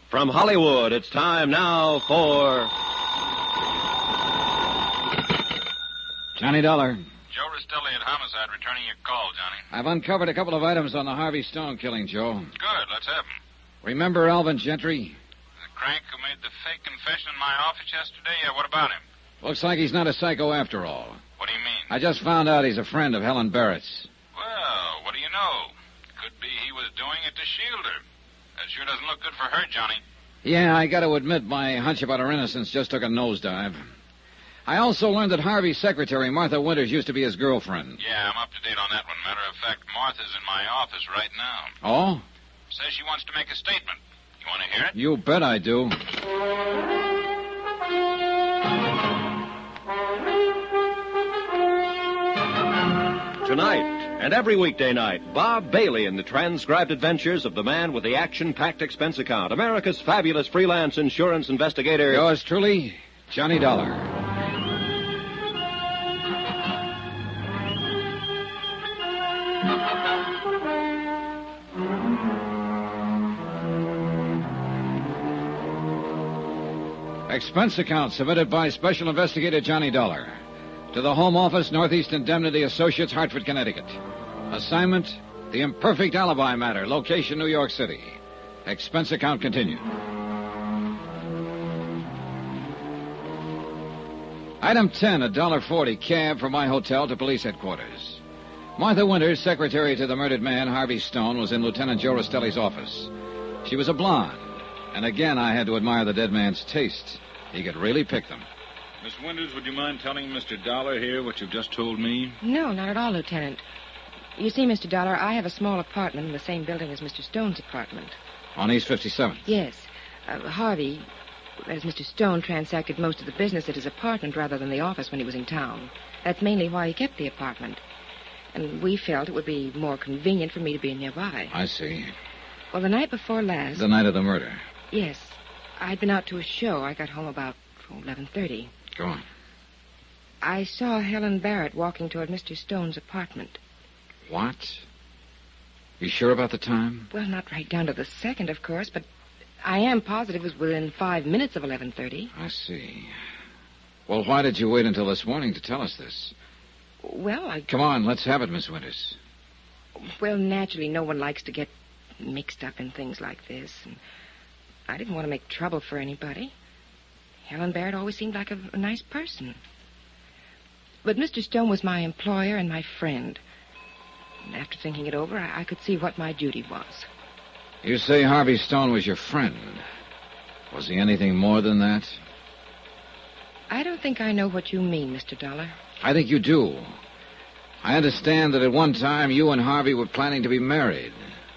From Hollywood, it's time now for... Johnny Dollar. Joe Rastelli at Homicide, returning your call, Johnny. I've uncovered a couple of items on the Harvey Stone killing, Joe. Good, let's have 'em. Remember Alvin Gentry? The crank who made the fake confession in my office yesterday? Yeah, what about him? Looks like he's not a psycho after all. What do you mean? I just found out he's a friend of Helen Barrett's. Well, what do you know? Could be he was doing it to shield her. That sure doesn't look good for her, Johnny. Yeah, I got to admit my hunch about her innocence just took a nosedive. I also learned that Harvey's secretary, Martha Winters, used to be his girlfriend. Yeah, I'm up to date on that one. Matter of fact, Martha's in my office right now. Oh? Says she wants to make a statement. You want to hear it? You bet I do. Tonight, and every weekday night, Bob Bailey in the transcribed adventures of the man with the action-packed expense account, America's fabulous freelance insurance investigator. Yours truly, Johnny Dollar. Expense account submitted by Special Investigator Johnny Dollar to the Home Office, Northeast Indemnity Associates, Hartford, Connecticut. Assignment, the imperfect alibi matter. Location, New York City. Expense account continued. Item 10, $1.40 cab from my hotel to police headquarters. Martha Winters, secretary to the murdered man, Harvey Stone, was in Lieutenant Joe Rastelli's office. She was a blonde, and again I had to admire the dead man's taste. He could really pick them. Miss Winters, would you mind telling Mr. Dollar here what you've just told me? No, not at all, Lieutenant. You see, Mr. Dollar, I have a small apartment in the same building as Mr. Stone's apartment. On East 57th? Yes. Harvey, that is Mr. Stone, transacted most of the business at his apartment rather than the office when he was in town. That's mainly why he kept the apartment. And we felt it would be more convenient for me to be nearby. I see. Well, the night before last... The night of the murder? Yes. I'd been out to a show. I got home about 11:30. Go on. I saw Helen Barrett walking toward Mr. Stone's apartment. What? You sure about the time? Well, not right down to the second, of course, but I am positive it was within 5 minutes of 11:30. I see. Well, why did you wait until this morning to tell us this? Well, Come on, let's have it, Miss Winters. Well, naturally, no one likes to get mixed up in things like this, and I didn't want to make trouble for anybody. Helen Barrett always seemed like a nice person. But Mr. Stone was my employer and my friend. And after thinking it over, I could see what my duty was. You say Harvey Stone was your friend. Was he anything more than that? I don't think I know what you mean, Mr. Dollar. I think you do. I understand that at one time you and Harvey were planning to be married.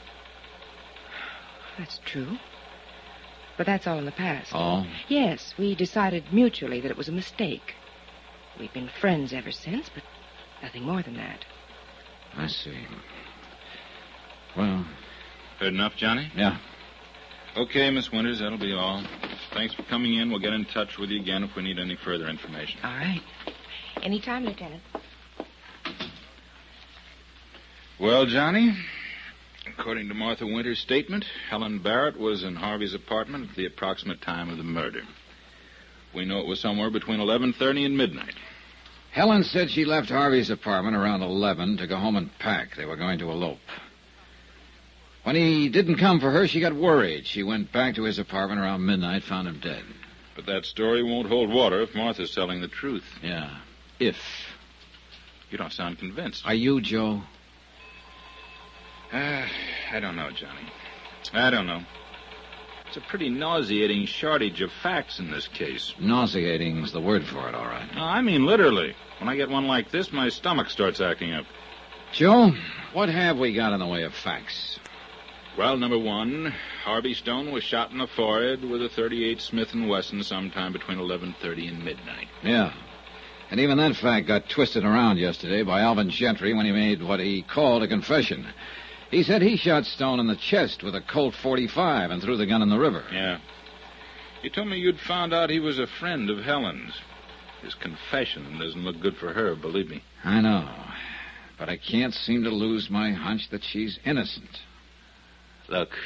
That's true. But that's all in the past. Oh? Yes, we decided mutually that it was a mistake. We've been friends ever since, but nothing more than that. I see. Well... Heard enough, Johnny? Yeah. Okay, Miss Winters, that'll be all. Thanks for coming in. We'll get in touch with you again if we need any further information. All right. Anytime, Lieutenant. Well, Johnny, according to Martha Winters' statement, Helen Barrett was in Harvey's apartment at the approximate time of the murder. We know it was somewhere between 11:30 and midnight. Helen said she left Harvey's apartment around 11 to go home and pack. They were going to elope. When he didn't come for her, she got worried. She went back to his apartment around midnight, found him dead. But that story won't hold water if Martha's telling the truth. Yeah. If. You don't sound convinced. Are you, Joe? I don't know, Johnny. I don't know. It's a pretty nauseating shortage of facts in this case. Nauseating's the word for it, all right. No, I mean literally. When I get one like this, my stomach starts acting up. Joe, what have we got in the way of facts? Well, number one, Harvey Stone was shot in the forehead with a .38 Smith & Wesson sometime between 11:30 and midnight. Yeah. And even that fact got twisted around yesterday by Alvin Gentry when he made what he called a confession. He said he shot Stone in the chest with a Colt .45 and threw the gun in the river. Yeah. You told me you'd found out he was a friend of Helen's. His confession doesn't look good for her, believe me. I know. But I can't seem to lose my hunch that she's innocent. Look,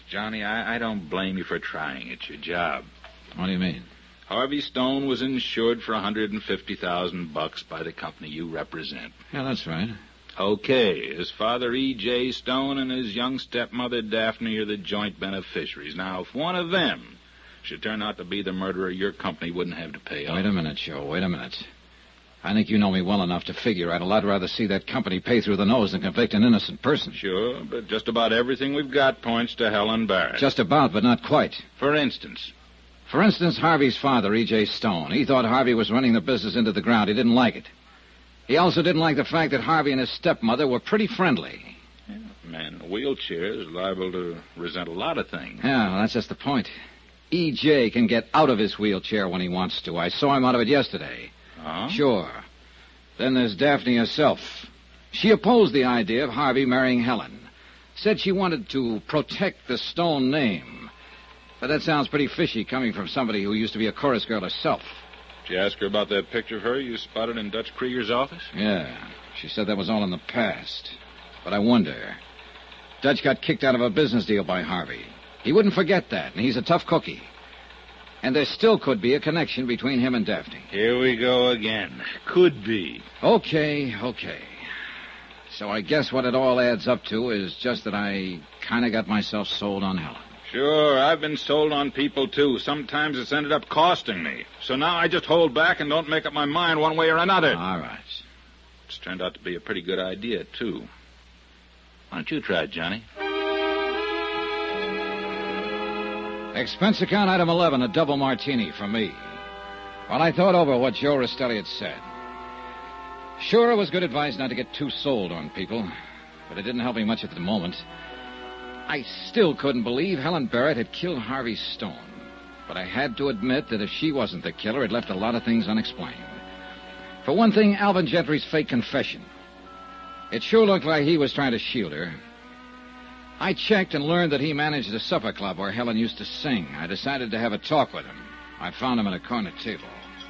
Johnny, I don't blame you for trying. It's your job. What do you mean? Harvey Stone was insured for $150,000 by the company you represent. Yeah, that's right. Okay, his father, E.J. Stone, and his young stepmother, Daphne, are the joint beneficiaries. Now, if one of them should turn out to be the murderer, your company wouldn't have to pay up. Wait a minute, Joe. Wait a minute. I think you know me well enough to figure I'd a lot rather see that company pay through the nose than convict an innocent person. Sure, but just about everything we've got points to Helen Barrett. Just about, but not quite. For instance, Harvey's father, E.J. Stone. He thought Harvey was running the business into the ground. He didn't like it. He also didn't like the fact that Harvey and his stepmother were pretty friendly. Yeah, a man in a wheelchair is liable to resent a lot of things. Yeah, well, that's just the point. E.J. can get out of his wheelchair when he wants to. I saw him out of it yesterday. Huh? Sure. Then there's Daphne herself. She opposed the idea of Harvey marrying Helen. Said she wanted to protect the Stone name. But that sounds pretty fishy coming from somebody who used to be a chorus girl herself. Did you ask her about that picture of her you spotted in Dutch Krieger's office? Yeah. She said that was all in the past. But I wonder. Dutch got kicked out of a business deal by Harvey. He wouldn't forget that, and he's a tough cookie. And there still could be a connection between him and Daphne. Here we go again. Could be. Okay. So I guess what it all adds up to is just that I kind of got myself sold on Helen. Sure, I've been sold on people, too. Sometimes it's ended up costing me. So now I just hold back and don't make up my mind one way or another. All right. It's turned out to be a pretty good idea, too. Why don't you try it, Johnny? Expense account item 11, a double martini for me. Well, I thought over what Joe Rostelli had said. Sure, it was good advice not to get too sold on people, but it didn't help me much at the moment. I still couldn't believe Helen Barrett had killed Harvey Stone. But I had to admit that if she wasn't the killer, it left a lot of things unexplained. For one thing, Alvin Gentry's fake confession. It sure looked like he was trying to shield her. I checked and learned that he managed a supper club where Helen used to sing. I decided to have a talk with him. I found him at a corner table.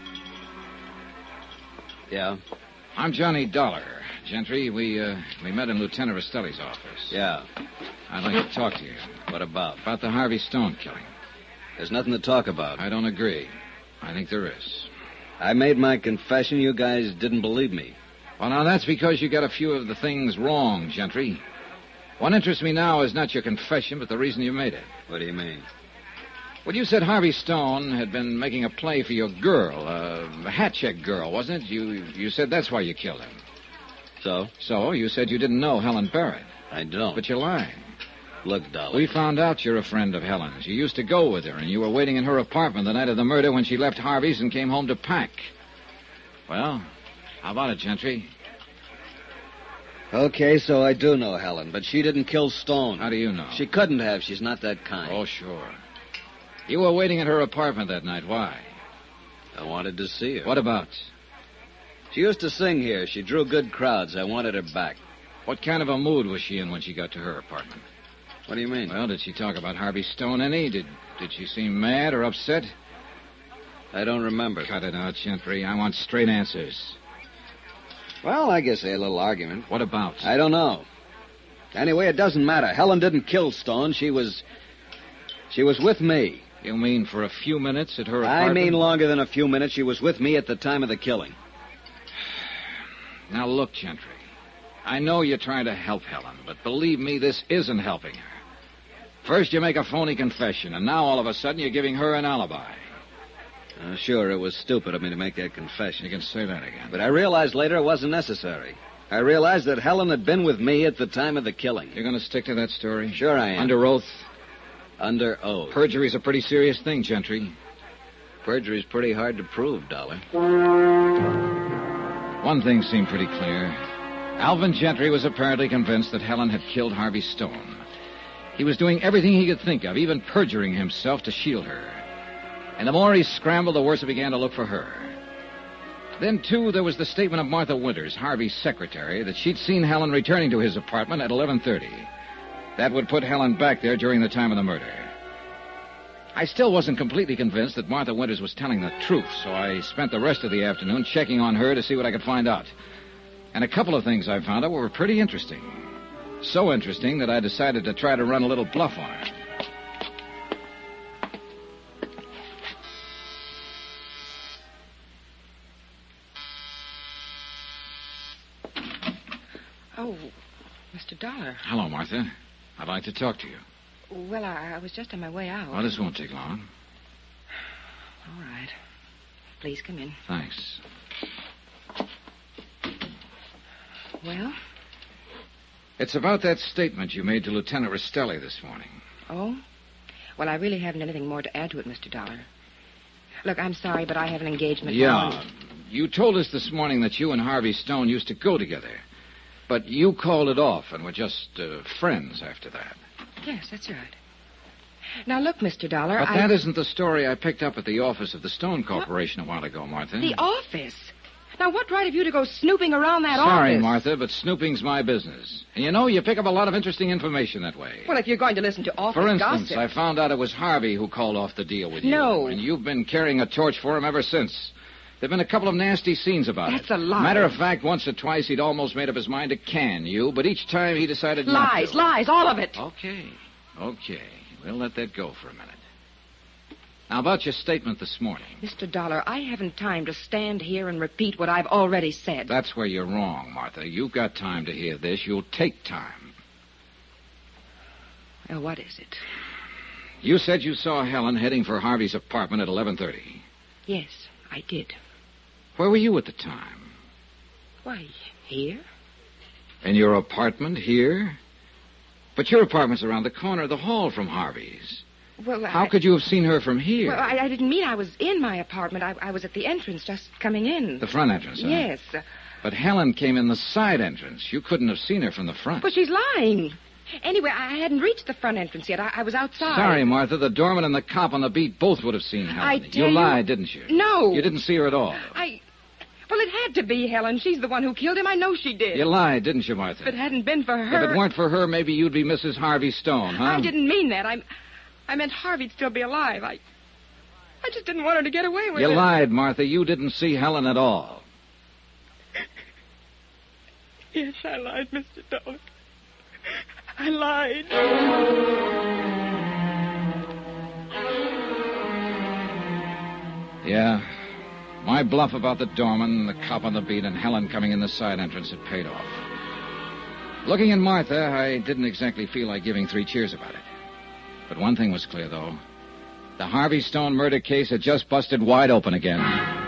Yeah? I'm Johnny Dollar. Gentry, we met in Lieutenant Rostelli's office. Yeah. I'd like to talk to you. What about? About the Harvey Stone killing. There's nothing to talk about. I don't agree. I think there is. I made my confession. You guys didn't believe me. Well, now, that's because you got a few of the things wrong, Gentry. What interests me now is not your confession, but the reason you made it. What do you mean? Well, you said Harvey Stone had been making a play for your girl, a hat check girl, wasn't it? You said that's why you killed him. So? So, you said you didn't know Helen Barrett. I don't. But you're lying. Look, Dolly. We found out you're a friend of Helen's. You used to go with her, and you were waiting in her apartment the night of the murder when she left Harvey's and came home to pack. Well, how about it, Gentry? Okay, so I do know Helen, but she didn't kill Stone. How do you know? She couldn't have. She's not that kind. Oh, sure. You were waiting at her apartment that night. Why? I wanted to see her. What about? She used to sing here. She drew good crowds. I wanted her back. What kind of a mood was she in when she got to her apartment? What do you mean? Well, did she talk about Harvey Stone any? Did she seem mad or upset? I don't remember. Cut it out, Gentry. I want straight answers. Well, I guess they had a little argument. What about? I don't know. Anyway, it doesn't matter. Helen didn't kill Stone. She was with me. You mean for a few minutes at her apartment? I mean longer than a few minutes. She was with me at the time of the killing. Now, look, Gentry. I know you're trying to help Helen, but believe me, this isn't helping her. First, you make a phony confession, and now all of a sudden you're giving her an alibi. Sure, it was stupid of me to make that confession. You can say that again. But I realized later it wasn't necessary. I realized that Helen had been with me at the time of the killing. You're going to stick to that story? Sure I am. Under oath? Under oath. Perjury's a pretty serious thing, Gentry. Perjury's pretty hard to prove, Dollar. One thing seemed pretty clear. Alvin Gentry was apparently convinced that Helen had killed Harvey Stone. He was doing everything he could think of, even perjuring himself to shield her. And the more he scrambled, the worse it began to look for her. Then, too, there was the statement of Martha Winters, Harvey's secretary, that she'd seen Helen returning to his apartment at 11:30. That would put Helen back there during the time of the murder. I still wasn't completely convinced that Martha Winters was telling the truth, so I spent the rest of the afternoon checking on her to see what I could find out. And a couple of things I found out were pretty interesting. So interesting that I decided to try to run a little bluff on her. Oh, Mr. Dollar. Hello, Martha. I'd like to talk to you. Well, I was just on my way out. Well, this won't take long. All right. Please come in. Thanks. Well? It's about that statement you made to Lieutenant Rastelli this morning. Oh? Well, I really haven't anything more to add to it, Mr. Dollar. Look, I'm sorry, but I have an engagement now. Yeah. You told us this morning that you and Harvey Stone used to go together. But you called it off and were just friends after that. Yes, that's right. Now, look, Mr. Dollar, But that isn't the story I picked up at the office of the Stone Corporation a while ago, Martha. The office? Now, what right have you to go snooping around that office? Sorry, Martha, but snooping's my business. And you know, you pick up a lot of interesting information that way. Well, if you're going to listen to office For instance, gossip... I found out it was Harvey who called off the deal with you. No. And you've been carrying a torch for him ever since. There've been a couple of nasty scenes about it. That's a lie. Matter of fact, once or twice he'd almost made up his mind to can you, but each time he decided not Lies, to. lies, all of it. Okay. We'll let that go for a minute. Now, about your statement this morning. Mr. Dollar, I haven't time to stand here and repeat what I've already said. That's where you're wrong, Martha. You've got time to hear this. You'll take time. Well, what is it? You said you saw Helen heading for Harvey's apartment at 11:30. Yes, I did. Where were you at the time? Why, here? In your apartment here? But your apartment's around the corner of the hall from Harvey's. Well, How could you have seen her from here? Well, I didn't mean I was in my apartment. I was at the entrance, just coming in. The front entrance, huh? Yes. But Helen came in the side entrance. You couldn't have seen her from the front. But she's lying. Anyway, I hadn't reached the front entrance yet. I was outside. Sorry, Martha. The doorman and the cop on the beat both would have seen Helen. I tell you you... lied, didn't you? No. You didn't see her at all. Well, it had to be Helen. She's the one who killed him. I know she did. You lied, didn't you, Martha? If it hadn't been for her... If it weren't for her, maybe you'd be Mrs. Harvey Stone, huh? I didn't mean that. I meant Harvey'd still be alive. I just didn't want her to get away with it. You lied, Martha. You didn't see Helen at all. Yes, I lied, Mr. Dollar. I lied. Yeah. My bluff about the doorman, the cop on the beat, and Helen coming in the side entrance had paid off. Looking at Martha, I didn't exactly feel like giving 3 cheers about it. But one thing was clear, though. The Harvey Stone murder case had just busted wide open again.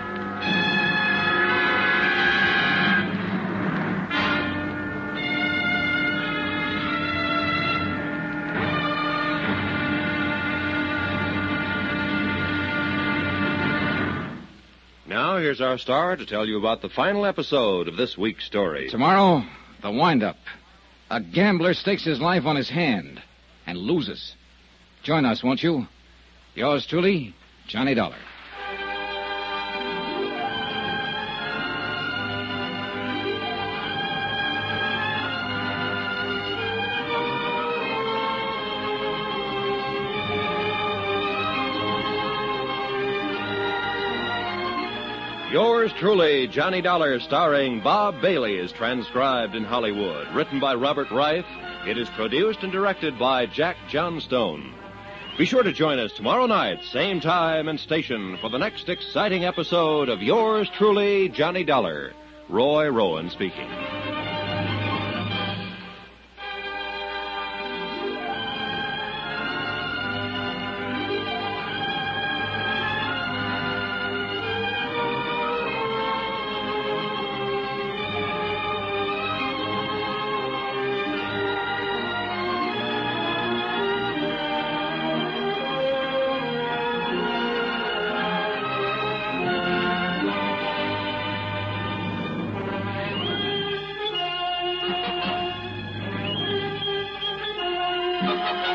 Now, here's our star to tell you about the final episode of this week's story. Tomorrow, the wind-up. A gambler stakes his life on his hand and loses. Join us, won't you? Yours truly, Johnny Dollar. Yours truly, Johnny Dollar, starring Bob Bailey, is transcribed in Hollywood. Written by Robert Reif, it is produced and directed by Jack Johnstone. Be sure to join us tomorrow night, same time and station, for the next exciting episode of Yours truly, Johnny Dollar. Roy Rowan speaking.